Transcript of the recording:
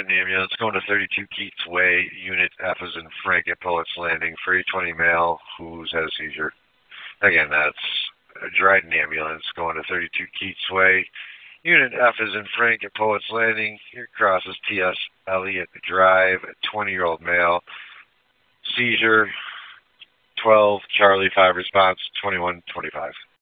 Dryden ambulance going to 32 Keats Way. Unit F is in Frank at Poets Landing. For 820 male who's had a seizure. Again, that's a Dryden ambulance going to 32 Keats Way. Unit F is in Frank at Poets Landing. Here crosses T.S. Elliott Drive. A 20-year-old male. Seizure. 12 Charlie 5 response. 2125.